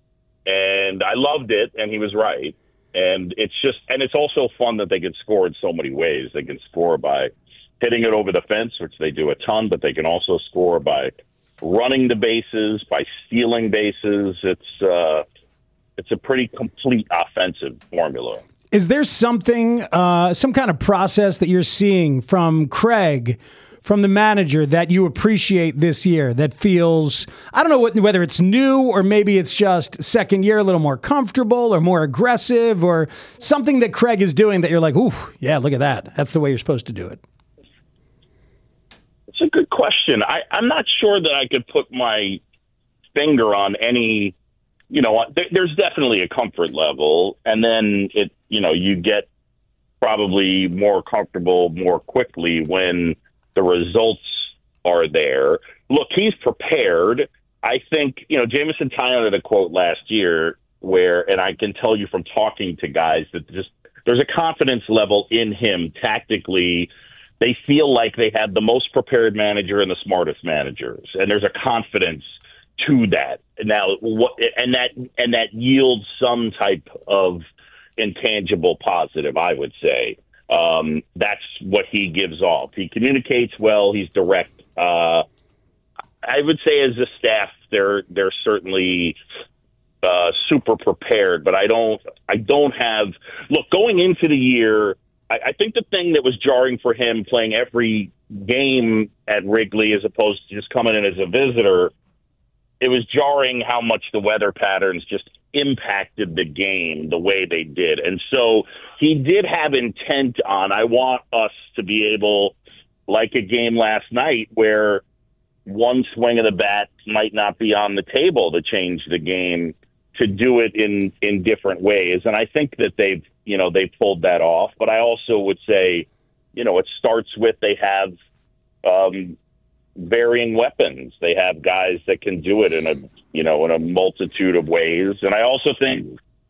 And I loved it, and he was right. And it's just, and it's also fun that they can score in so many ways. They can score by hitting it over the fence, which they do a ton, but they can also score by running the bases, by stealing bases. It's uh, it's a pretty complete offensive formula.
Is there something, uh, some kind of process that you're seeing from Craig, from the manager, that you appreciate this year that feels, I don't know what, whether it's new or maybe it's just second year, a little more comfortable or more aggressive, or something that Craig is doing that you're like, ooh, yeah, look at that. That's the way you're supposed to do it.
It's a good question. I, I'm not sure that I could put my finger on any, you know, there, there's definitely a comfort level, and then it, you know, you get probably more comfortable more quickly when the results are there. Look, he's prepared. I think, you know, Jameson Taillon had a quote last year where, and I can tell you from talking to guys that just there's a confidence level in him tactically. They feel like they have the most prepared manager and the smartest managers, and there's a confidence to that. Now, what and that and that yields some type of intangible positive, I would say. Um, that's what he gives off. He communicates well. He's direct. Uh, I would say as a staff, they're they're certainly uh, super prepared. But I don't I don't have look going into the year. I, I think the thing that was jarring for him playing every game at Wrigley as opposed to just coming in as a visitor, it was jarring how much the weather patterns just impacted the game the way they did. And so he did have intent on, I want us to be able, like a game last night where one swing of the bat might not be on the table to change the game, to do it in, in different ways. And I think that they've, you know, they've pulled that off. But I also would say, you know, it starts with they have um, varying weapons. They have guys that can do it in a, you know, in a multitude of ways. And I also think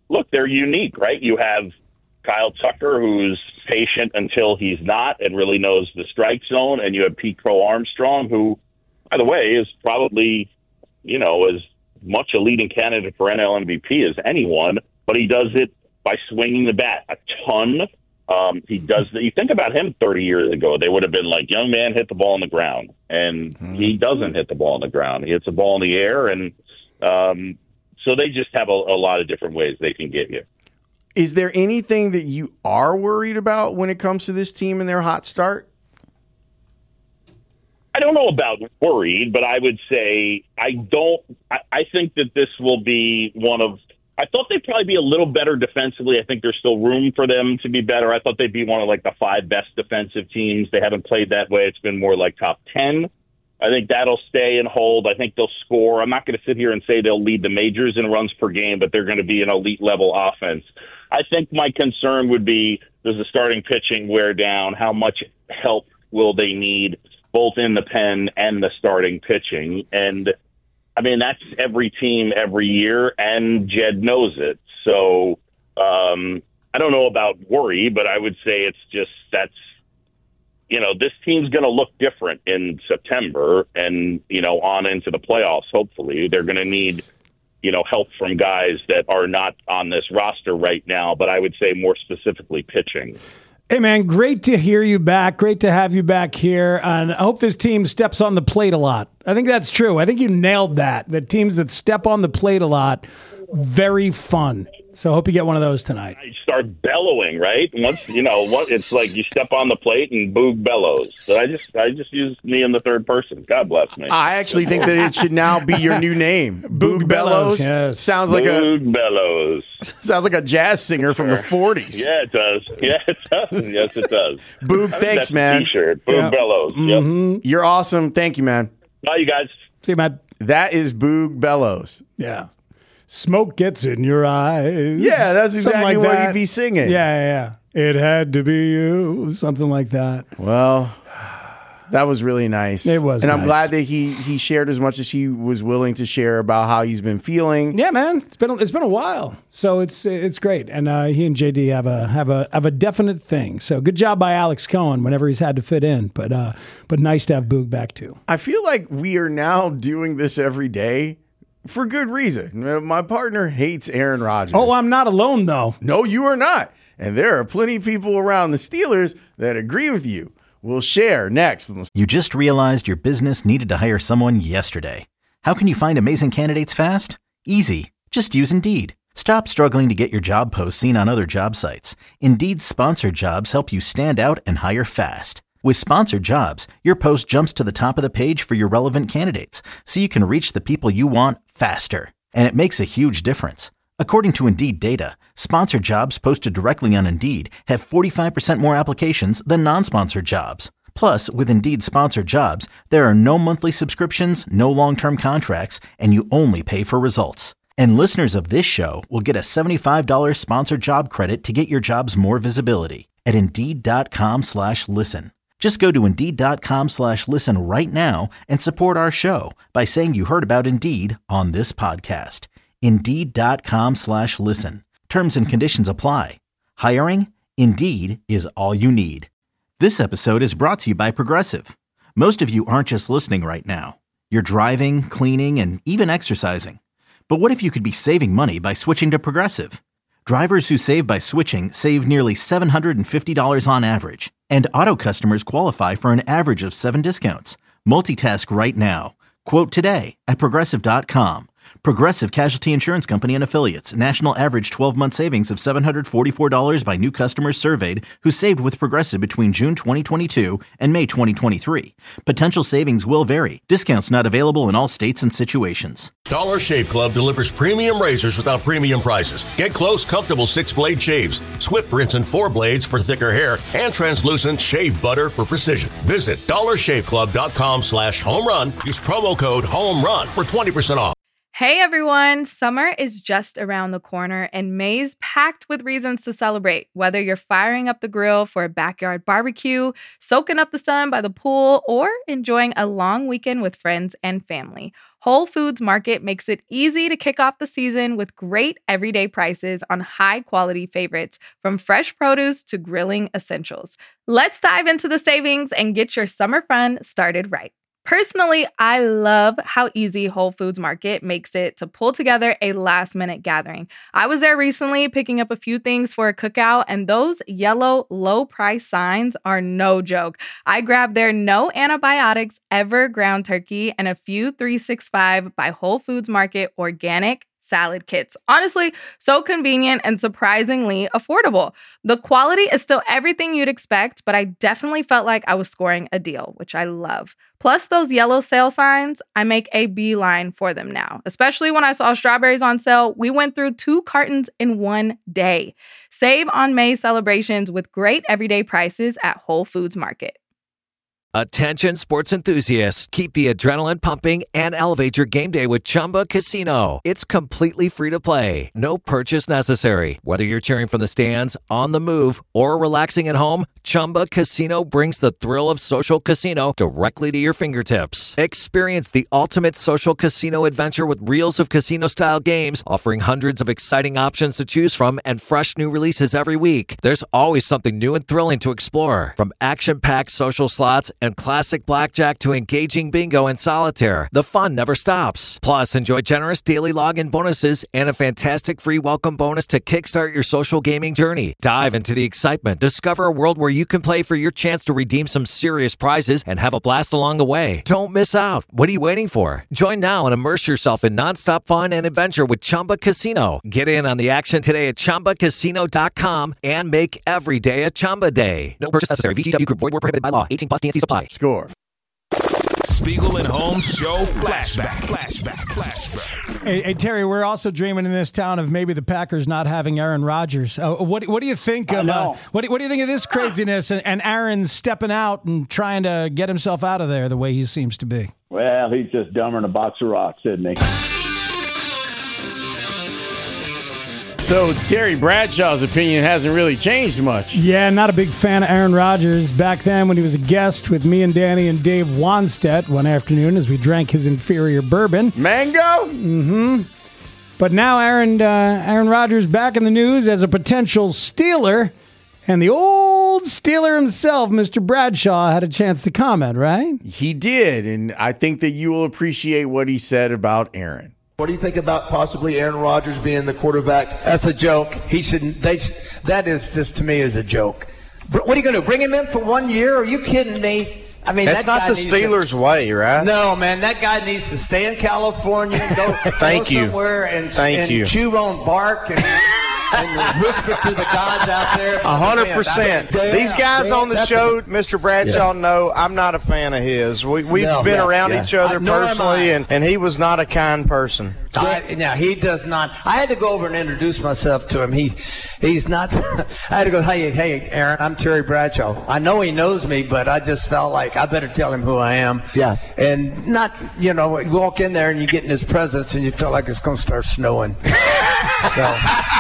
look, they're unique, right? You have Kyle Tucker, who's patient until he's not and really knows the strike zone. And you have Pete Crow Armstrong, who, by the way, is probably, you know, as much a leading candidate for N L M V P as anyone, but he does it by swinging the bat a ton. Um, he does. You think about him thirty years ago, they would have been like, young man, hit the ball on the ground. And mm-hmm. he doesn't hit the ball on the ground. He hits the ball in the air. And um, so they just have a, a lot of different ways they can get you.
Is there anything that you are worried about when it comes to this team and their hot start?
I don't know about worried, but I would say I don't. I, I think that this will be one of. I thought they'd probably be a little better defensively. I think there's still room for them to be better. I thought they'd be one of like the five best defensive teams. They haven't played that way. It's been more like top ten. I think that'll stay and hold. I think they'll score. I'm not going to sit here and say they'll lead the majors in runs per game, but they're going to be an elite level offense. I think my concern would be, does the starting pitching wear down? How much help will they need both in the pen and the starting pitching? And I mean, that's every team every year, and Jed knows it. So um, I don't know about worry, but I would say it's just that's, you know, this team's going to look different in September and, you know, on into the playoffs, hopefully. They're going to need, you know, help from guys that are not on this roster right now, but I would say more specifically pitching.
Hey, man, great to hear you back. Great to have you back here. And I hope this team steps on the plate a lot. I think that's true. I think you nailed that. The teams that step on the plate a lot, very fun. So I hope you get one of those tonight.
You start bellowing, right? Once you know what it's like, you step on the plate and Boog bellows. So I just, I just use me in the third person. God bless me.
I actually think that it should now be your new name, Boog, Boog Bellows.
Yes.
Sounds like
Boog
a
Bellows.
Sounds like a jazz singer from
sure.
the forties.
Yeah, it does. Yeah, it does. Yes, it does.
Boog, thanks,
that's
man.
A T-shirt. Boog
yeah.
Bellows.
Mm-hmm.
Yep.
You're awesome. Thank you, man.
Bye, you guys.
See you, man.
That is Boog Bellows.
Yeah. Smoke gets in your eyes.
Yeah, that's exactly
like
what
that.
he'd be singing.
Yeah, yeah, yeah. It had to be you. Something like that.
Well, that was really nice.
It was
And I'm
nice.
glad that he he shared as much as he was willing to share about how he's been feeling.
Yeah, man. It's been it's been a while. So it's it's great. And uh, he and J D have a have a have a definite thing. So good job by Alex Cohen whenever he's had to fit in. But uh, but nice to have Boog back too.
I feel like we are now doing this every day. For good reason. My partner hates Aaron Rodgers.
Oh, I'm not alone, though.
No, you are not. And there are plenty of people around the Steelers that agree with you. We'll share next.
You just realized your business needed to hire someone yesterday. How can you find amazing candidates fast? Easy. Just use Indeed. Stop struggling to get your job posts seen on other job sites. Indeed's sponsored jobs help you stand out and hire fast. With sponsored jobs, your post jumps to the top of the page for your relevant candidates, so you can reach the people you want faster. And it makes a huge difference. According to Indeed data, sponsored jobs posted directly on Indeed have forty-five percent more applications than non-sponsored jobs. Plus, with Indeed sponsored jobs, there are no monthly subscriptions, no long-term contracts, and you only pay for results. And listeners of this show will get a seventy-five dollars sponsored job credit to get your jobs more visibility at Indeed.com slash listen. Just go to Indeed.com slash listen right now and support our show by saying you heard about Indeed on this podcast. Indeed.com slash listen. Terms and conditions apply. Hiring? Indeed is all you need. This episode is brought to you by Progressive. Most of you aren't just listening right now. You're driving, cleaning, and even exercising. But what if you could be saving money by switching to Progressive? Drivers who save by switching save nearly seven hundred fifty dollars on average. And auto customers qualify for an average of seven discounts. Multitask right now. Quote today at Progressive dot com. Progressive Casualty Insurance Company and Affiliates. National average twelve-month savings of seven hundred forty-four dollars by new customers surveyed who saved with Progressive between June twenty twenty-two and May twenty twenty-three. Potential savings will vary. Discounts not available in all states and situations.
Dollar Shave Club delivers premium razors without premium prices. Get close, comfortable six-blade shaves, swift rinse and four blades for thicker hair, and translucent shave butter for precision. Visit Dollar Shave Club dot com slash home run. Use promo code HOME RUN for twenty percent off.
Hey everyone, summer is just around the corner and May's packed with reasons to celebrate. Whether you're firing up the grill for a backyard barbecue, soaking up the sun by the pool, or enjoying a long weekend with friends and family, Whole Foods Market makes it easy to kick off the season with great everyday prices on high-quality favorites, from fresh produce to grilling essentials. Let's dive into the savings and get your summer fun started right. Personally, I love how easy Whole Foods Market makes it to pull together a last-minute gathering. I was there recently picking up a few things for a cookout, and those yellow low-price signs are no joke. I grabbed their no antibiotics ever ground turkey and a few three sixty-five by Whole Foods Market organic salad kits. Honestly, so convenient and surprisingly affordable. The quality is still everything you'd expect, but I definitely felt like I was scoring a deal, which I love. Plus those yellow sale signs, I make a beeline for them now. Especially when I saw strawberries on sale, we went through two cartons in one day. Save on May celebrations with great everyday prices at Whole Foods Market.
Attention sports enthusiasts, keep the adrenaline pumping and elevate your game day with Chumba Casino. It's completely free to play. No purchase necessary. Whether you're cheering from the stands, on the move, or relaxing at home, Chumba Casino brings the thrill of social casino directly to your fingertips. Experience the ultimate social casino adventure with reels of casino-style games, offering hundreds of exciting options to choose from and fresh new releases every week. There's always something new and thrilling to explore, from action-packed social slots and classic blackjack to engaging bingo and solitaire. The fun never stops. Plus, enjoy generous daily login bonuses and a fantastic free welcome bonus to kickstart your social gaming journey. Dive into the excitement. Discover a world where you can play for your chance to redeem some serious prizes and have a blast along the way. Don't miss out. What are you waiting for? Join now and immerse yourself in nonstop fun and adventure with Chumba Casino. Get in on the action today at Chumba Casino dot com and make every day a Chumba day. No purchase necessary. V G W Group. Void where prohibited by law. eighteen plus. T N C supply.
Score.
Spiegel and Holmes Show Flashback. Flashback. Flashback.
Hey, hey, Terry, we're also dreaming in this town of maybe the Packers not having Aaron Rodgers. Uh, what What do you think of uh, what, do, what do you think of this craziness and, and Aaron stepping out and trying to get himself out of there the way he seems to be?
Well, he's just dumber than a box of rocks, isn't he?
So Terry Bradshaw's opinion hasn't really changed much.
Yeah, not a big fan of Aaron Rodgers. Back then when he was a guest with me and Danny and Dave Wanstedt one afternoon as we drank his inferior bourbon.
Mango?
Mm-hmm. But now Aaron, uh, Aaron Rodgers back in the news as a potential Steeler. And the old Steeler himself, Mister Bradshaw, had a chance to comment, right?
He did, and I think that you will appreciate what he said about Aaron.
What do you think about possibly Aaron Rodgers being the quarterback? That's a joke. He shouldn't. They. That is just to me is a joke. What are you going to do? Bring him in for one year? Are you kidding me? I mean,
that's
that
not the Steelers' to, way, right?
No, man. That guy needs to stay in California and go,
Thank
go
you.
somewhere and,
Thank
and
you.
chew on bark and. And whisper to the gods out there.
A hundred percent. These guys on the show, Mister Bradshaw, yeah. know I'm not a fan of his. We, we've no, been yeah, around yeah. each other I, personally, and, and he was not a kind person.
I, now he does not. I had to go over and introduce myself to him. He, he's not. I had to go. Hey, hey, Aaron, I'm Terry Bradshaw. I know he knows me, but I just felt like I better tell him who I am. Yeah. And not, you know, you walk in there and you get in his presence and you feel like it's going to start snowing. So.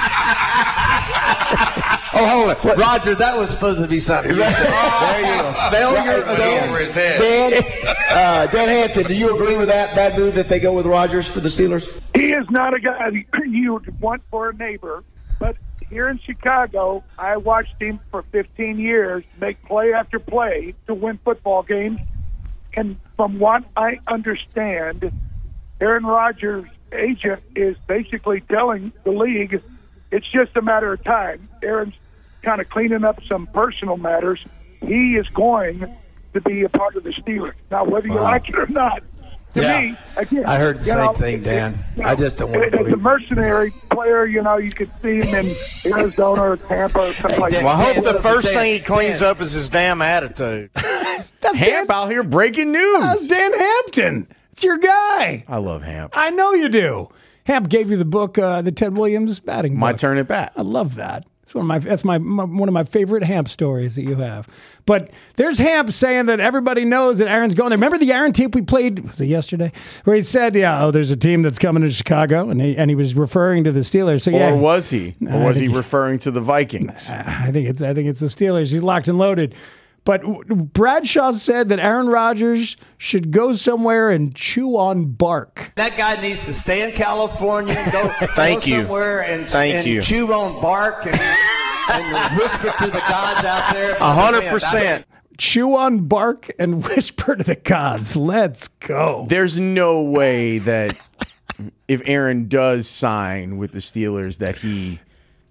Oh, hold on. Roger, that was supposed to be something. There you go. Failure again. Over his head. Dan, uh, Dan Hampton, do you agree with that bad move that they go with Rodgers for the Steelers?
He is not a guy you would want for a neighbor. But here in Chicago, I watched him for fifteen years make play after play to win football games. And from what I understand, Aaron Rodgers' agent is basically telling the league it's just a matter of time. Aaron's kind of cleaning up some personal matters. He is going to be a part of the Steelers. Now, whether you wow. like it or not, to
yeah.
me, again,
I heard the same
know,
thing, Dan.
You know,
I just don't want to believe.
As a mercenary player, you know, you could see him in Arizona or Tampa or something like that.
Well, I hope the first thing he cleans up is his damn attitude.
That's Hamp out here breaking news.
That's Dan Hampton. It's your guy.
I love Hamp.
I know you do. Hamp gave you the book, uh, the Ted Williams batting book.
My Turn at Bat.
I love that. It's one of my that's my, my one of my favorite Hamp stories that you have. But there's Hamp saying that everybody knows that Aaron's going there. Remember the Aaron tape we played, was it yesterday? Where he said, yeah, oh, there's a team that's coming to Chicago, and he, and he was referring to the Steelers. So, yeah,
or was he? Or was
I
he
think,
referring to the Vikings?
I think it's I think it's the Steelers. He's locked and loaded. But Bradshaw said that Aaron Rodgers should go somewhere and chew on bark.
That guy needs to stay in California and go,
Thank
go
you.
somewhere and,
Thank
and
you.
chew on bark and, and whisper to the gods out there.
A hundred percent.
Chew on bark and whisper to the gods. Let's go.
There's no way that if Aaron does sign with the Steelers that he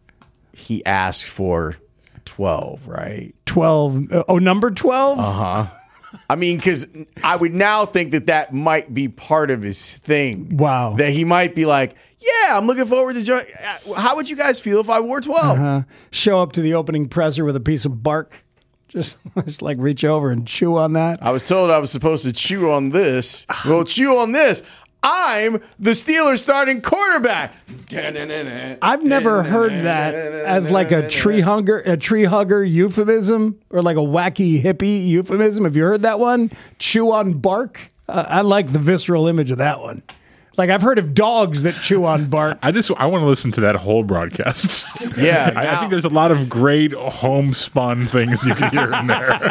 he asks for twelve, right?
twelve. Oh, number twelve?
Uh-huh. I mean, because I would now think that that might be part of his thing.
Wow.
That he might be like, yeah, I'm looking forward to join. How would you guys feel if I wore twelve?
Uh-huh. Show up to the opening presser with a piece of bark. Just, just like reach over and chew on that.
I was told I was supposed to chew on this. Well, chew on this. I'm the Steelers starting quarterback.
I've never heard that as like a tree hugger, a tree hugger euphemism, or like a wacky hippie euphemism. Have you heard that one? Chew on bark. Uh, I like the visceral image of that one. Like I've heard of dogs that chew on bark.
I just I want to listen to that whole broadcast.
Yeah,
I,
now,
I think there's a lot of great homespun things you can hear in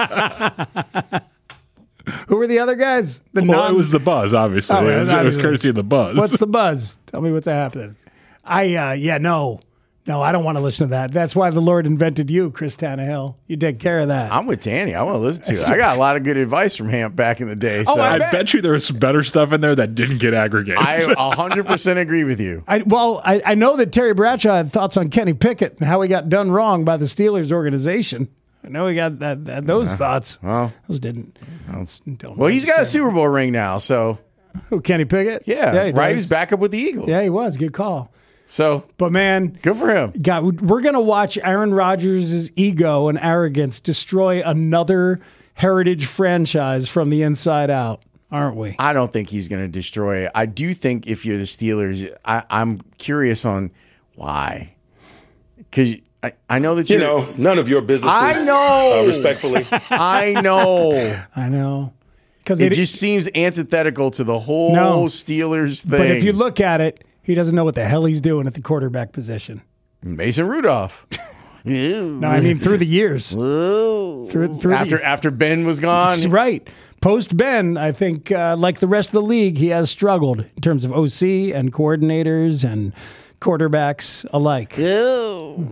there.
Who were the other guys? The
well,
non-
it was the Buzz, obviously.
Oh,
it, was, it was courtesy of the Buzz.
What's the Buzz? Tell me what's happening. I uh, yeah no. No, I don't want to listen to that. That's why the Lord invented you, Chris Tannehill. You take care of that.
I'm with Tanny. I want to listen to it. I got a lot of good advice from Hamp back in the day. So
Oh, I
I
bet.
bet you there was better stuff in there that didn't get aggregated.
I one hundred percent agree with you.
I, well, I, I know that Terry Bradshaw had thoughts on Kenny Pickett and how he got done wrong by the Steelers organization. I know he got that, that those
Yeah.
thoughts.
Well,
those didn't. Don't
well, he's got a Super Bowl ring now, so.
Who, Kenny Pickett?
Yeah,
he
right?
does.
He's back up with the Eagles.
Yeah, he was. Good call.
So,
but man,
good for him.
God, we're going to watch Aaron Rodgers' ego and arrogance destroy another heritage franchise from the inside out, aren't we?
I don't think he's going to destroy it. I do think if you're the Steelers, I, I'm curious on why. Because I, I know that
you
you're,
know, none of your business.
I know.
Uh, respectfully.
I know.
I know. Because
it, it just seems antithetical to the whole
No.
Steelers thing.
But if you look at it, he doesn't know what the hell he's doing at the quarterback position.
Mason Rudolph.
No, I mean through the years. through, through
after
the,
after Ben was gone.
That's right. Post Ben, I think, uh, like the rest of the league, he has struggled in terms of O C and coordinators and quarterbacks alike.
Yeah,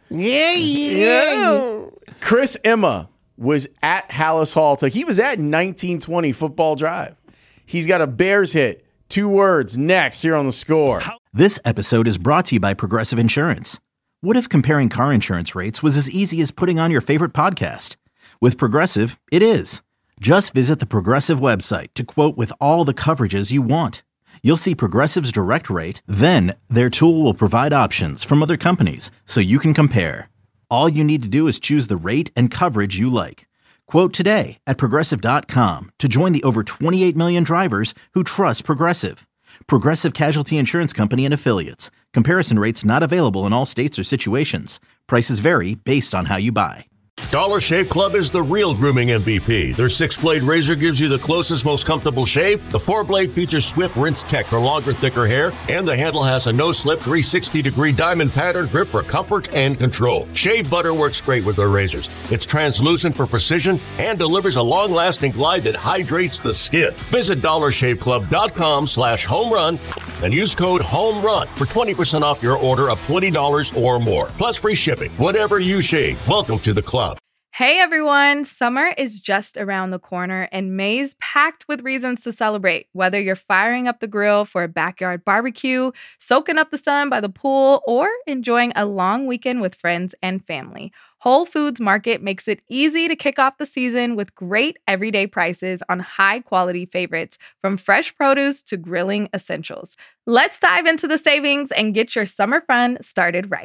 yeah. Chris Emma was at Hallis Hall. So he was at nineteen twenty Football Drive. He's got a Bears hit. Two words next here on The Score.
This episode is brought to you by Progressive Insurance. What if comparing car insurance rates was as easy as putting on your favorite podcast? With Progressive, it is. Just visit the Progressive website to quote with all the coverages you want. You'll see Progressive's direct rate, then their tool will provide options from other companies so you can compare. All you need to do is choose the rate and coverage you like. Quote today at Progressive dot com to join the over twenty-eight million drivers who trust Progressive. Progressive Casualty Insurance Company and Affiliates. Comparison rates not available in all states or situations. Prices vary based on how you buy.
Dollar Shave Club is the real grooming M V P. Their six-blade razor gives you the closest, most comfortable shave. The four-blade features Swift Rinse Tech for longer, thicker hair. And the handle has a no-slip three hundred sixty degree diamond pattern grip for comfort and control. Shave butter works great with their razors. It's translucent for precision and delivers a long-lasting glide that hydrates the skin. Visit dollar shave club dot com slash home run and use code HOMERUN for twenty percent off your order of twenty dollars or more. Plus free shipping. Whatever you shave, welcome to the club.
Hey everyone, summer is just around the corner and May's packed with reasons to celebrate. Whether you're firing up the grill for a backyard barbecue, soaking up the sun by the pool, or enjoying a long weekend with friends and family, Whole Foods Market makes it easy to kick off the season with great everyday prices on high-quality favorites, from fresh produce to grilling essentials. Let's dive into the savings and get your summer fun started right.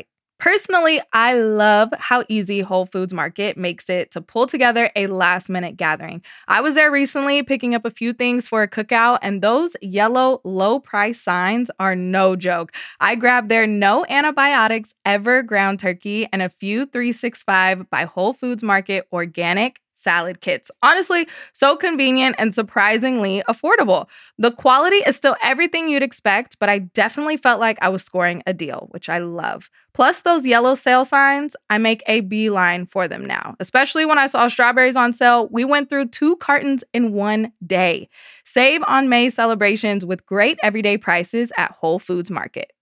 Personally, I love how easy Whole Foods Market makes it to pull together a last-minute gathering. I was there recently picking up a few things for a cookout, and those yellow low-price signs are no joke. I grabbed their no antibiotics ever ground turkey and a few three sixty-five by Whole Foods Market organic salad kits. Honestly, so convenient and surprisingly affordable. The quality is still everything you'd expect, but I definitely felt like I was scoring a deal, which I love. Plus those yellow sale signs, I make a beeline for them now. Especially when I saw strawberries on sale, we went through two cartons in one day. Save on May celebrations with great everyday prices at Whole Foods Market.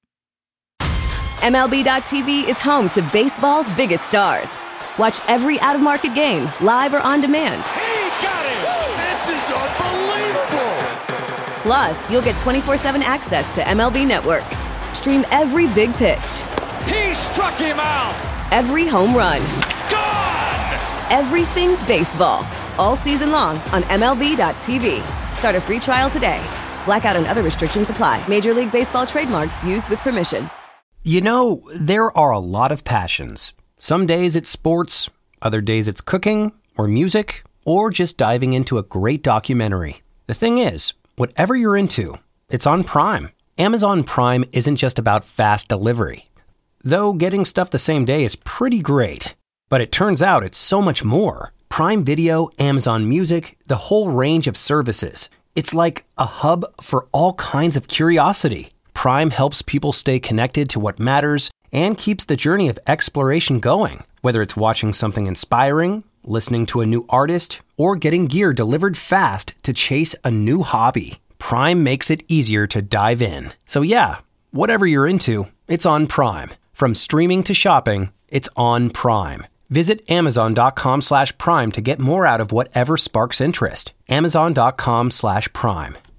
M L B dot T V is home to baseball's biggest stars. Watch every out-of-market game, live or on demand.
He got it! This is unbelievable!
Plus, you'll get twenty-four seven access to M L B Network. Stream every big pitch.
He struck him out!
Every home run.
Gone!
Everything baseball. All season long on M L B dot T V. Start a free trial today. Blackout and other restrictions apply. Major League Baseball trademarks used with permission.
You know, there are a lot of passions. Some days it's sports, other days it's cooking, or music, or just diving into a great documentary. The thing is, whatever you're into, it's on Prime. Amazon Prime isn't just about fast delivery. Though getting stuff the same day is pretty great. But it turns out it's so much more. Prime Video, Amazon Music, the whole range of services. It's like a hub for all kinds of curiosity. Prime helps people stay connected to what matters and keeps the journey of exploration going. Whether it's watching something inspiring, listening to a new artist, or getting gear delivered fast to chase a new hobby, Prime makes it easier to dive in. So yeah, whatever you're into, it's on Prime. From streaming to shopping, it's on Prime. Visit amazon.com slash prime to get more out of whatever sparks interest. Amazon.com slash prime.